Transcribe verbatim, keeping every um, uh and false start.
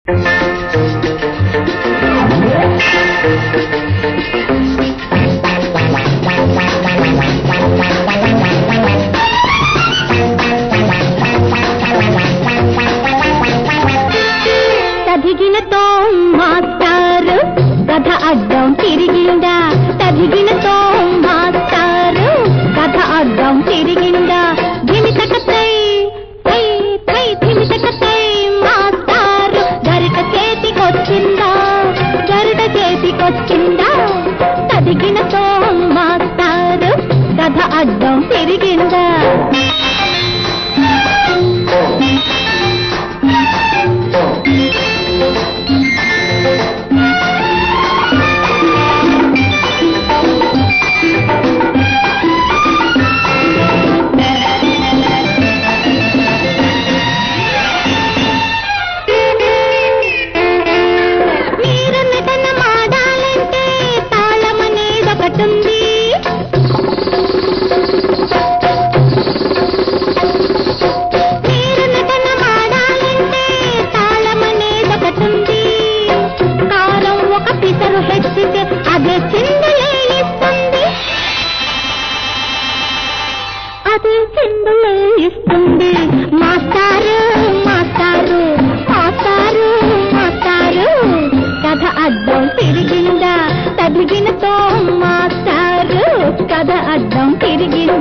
తదిగినతో మాస్టారు కథ అడ్డం తిరిగిందా, తదిగినతో మాస్టారు కథ అడ్డం తిరిగిందా. ధిమితకతై తై తై ధిమితకతై మాస్టారు గరిట చేతికొచ్చిందా, గరిట చేతికొచ్చిందా. తదిగినతో మాస్టారు కథ అడ్డం తిరిగిందా. అదే చిందులే ఇస్తుంది, అదే చిందులే ఇస్తుంది. మాస్టారు మాస్టారు మాస్టారు మాస్టారు కథ అడ్డం తిరిగిందా, తదిగినతో మాస్టారు కథ అడ్డం తిరిగిందా.